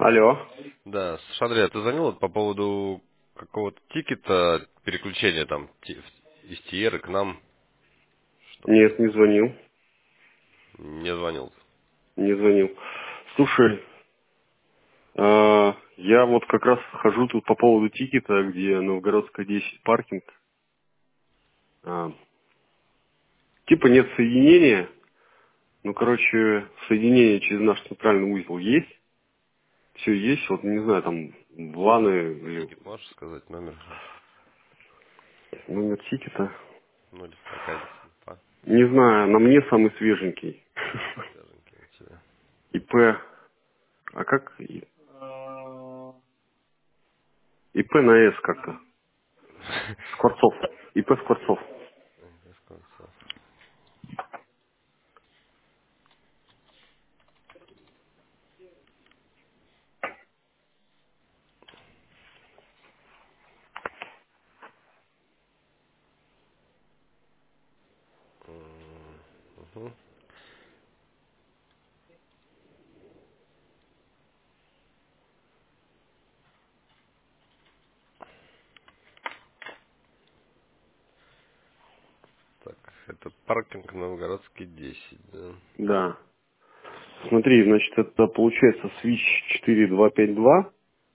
Алло. Да, слушай, Андрей, а ты звонил вот по поводу какого-то тикета переключения там из Тиеры к нам? Что-то Нет, не звонил. не звонил. Не звонил. Слушай, я вот как раз хожу тут по поводу тикета, где Новгородская 10 паркинг. А, типа нет соединения. Ну, короче, соединение через наш центральный узел есть. Все есть. Вот не знаю, там ваны или Тикет можешь сказать, номер номер тикета. 01212, Не знаю, на мне самый свеженький. свеженький у тебя. ИП. А как? ИП на С как-то. Скворцов. ИП Скворцов. Без концов. Мгм. Так, это паркинг Новгородский 10, да? Да. Смотри, значит, это получается switch 4252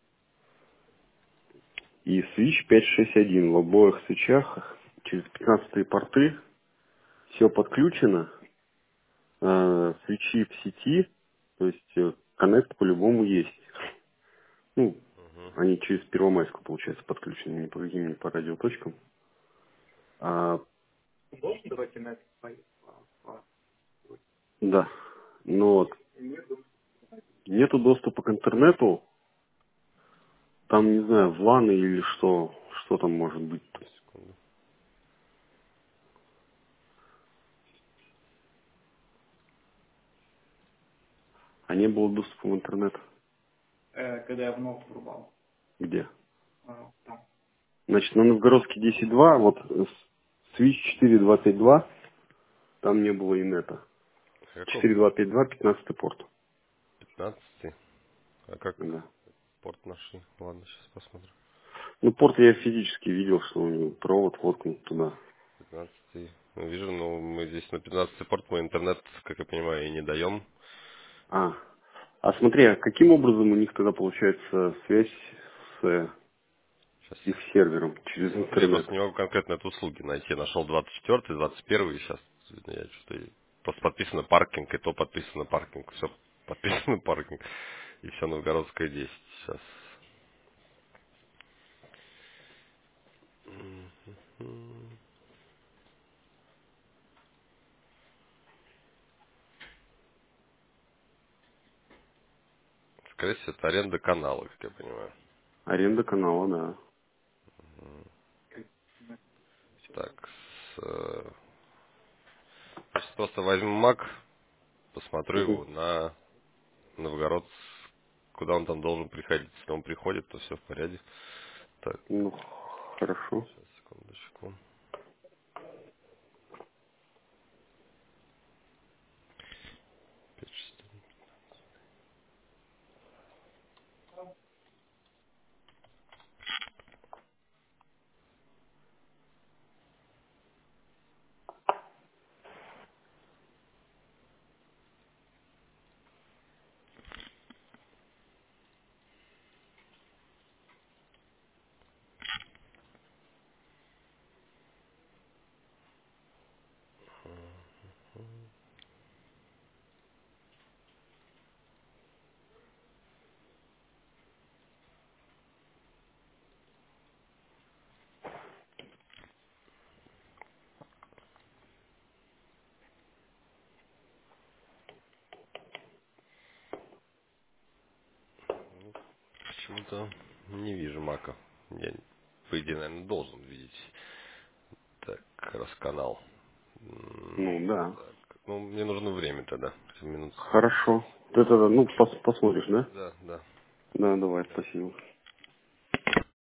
и switch 561. В обоих свечах через 15 порты все подключено. Свечи в сети, то есть коннект по-любому есть. Ну, Угу. они через Первомайскую, получается, подключены, ни по каким, ни по радиоточкам. А, да. Но вот нету доступа к интернету, там, не знаю, вланы или что там может быть. Секунду. А не было доступа в интернет. Где? Значит, на Новгородский 10.2, вот Switch 4252, там не было инета. Какого? 4252, 15 порт. 15. А как Да. порт нашли? Ладно, сейчас посмотрим. Ну, порт я физически видел, что у него провод воткнут туда. 15. Ну, вижу, но мы здесь на 15 порт, мы интернет, как я понимаю, и не даем. А, а смотри, а каким образом у них тогда получается связь с Сейчас. их сервером через Я интернет? просто не могу конкретно эту услуги найти. Я нашел 24, 21, и сейчас я что-то... Просто подписано паркинг, и то подписано паркинг. Все подписано паркинг. И все Новгородская 10 сейчас. Скорее всего, это аренда канала, как я понимаю. Аренда канала, да. Так, я сейчас просто возьму Mac, посмотрю Мгм. его на Новгород, куда он там должен приходить. Если он приходит, то все в порядке. Так, Ну, хорошо. сейчас, секундочку. 5, 6. Почему-то не вижу Мака. Я, по идее, наверное, должен видеть. Так, расканал. Ну, да. Так, ну, мне нужно время тогда. Минут. Хорошо. Ты тогда, ну, посмотришь, да? Да, да. Да, давай, спасибо.